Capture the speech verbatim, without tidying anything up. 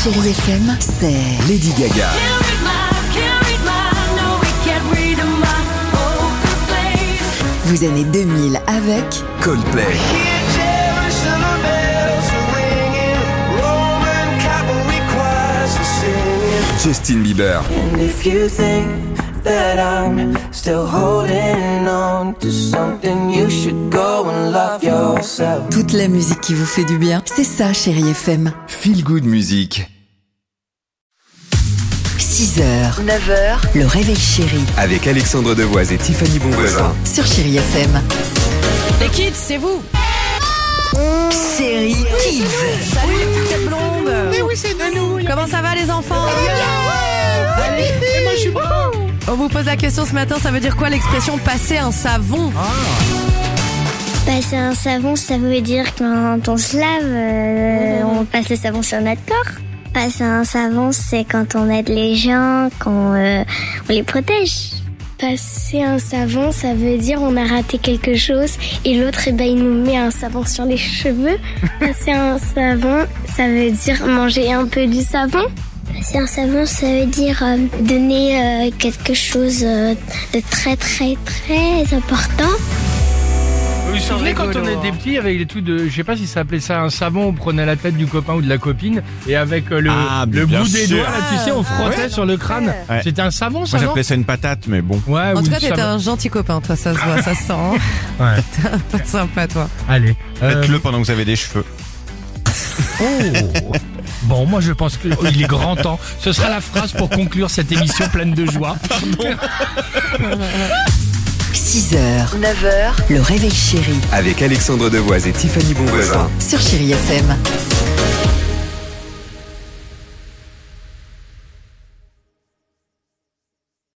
Chérie F M, c'est Lady Gaga. Vos années deux mille avec Coldplay. Justin Bieber. And if you think that I'm still holding on to something, you should go and love yourself. toute la musique qui vous fait du bien. C'est ça, Chérie F M. Feel Good Music. six heures, neuf heures, le réveil chéri Avec Alexandre Devoise et Tiffany Bonvoisin. sur Chérie F M. Les kids, c'est vous. Chérie Kids. Salut les petites têtes blondes. Mais oui, c'est de nous. Comment ça va les enfants? Allez. Et moi je suis bon. On vous pose la question ce matin, ça veut dire quoi l'expression passer un savon? Passer un savon, ça veut dire quand on se lave, euh, on passe le savon sur notre corps. Passer un savon, c'est quand on aide les gens, quand euh, on les protège. Passer un savon, ça veut dire on a raté quelque chose et l'autre, eh ben, il nous met un savon sur les cheveux. Passer un savon, ça veut dire manger un peu du savon. Passer un savon, ça veut dire euh, donner euh, quelque chose euh, de très très très important. Vous vous souvenez quand on était petits avec les trucs de, je sais pas si ça s'appelait ça un savon, on prenait la tête du copain ou de la copine et avec euh, le, Ah, mais le bien bout des sûr. doigts, là, tu sais, on frottait Ouais. sur le crâne. Ouais. C'était un savon, ça, Moi non? j'appelais ça une patate, mais bon. Ouais, En ou tout cas, une t'étais savon. un gentil copain, toi, ça se voit, ça se sent. Hein. Ouais. T'es un peu sympa, toi. Allez. Euh, Faites-le pendant que vous avez des cheveux. oh. Bon, moi je pense qu'il est grand temps. Ce sera la phrase pour conclure cette émission pleine de joie. six heures, neuf heures, le réveil chéri Avec Alexandre Devoise et Tiffany Bonvoisin. sur Chérie F M.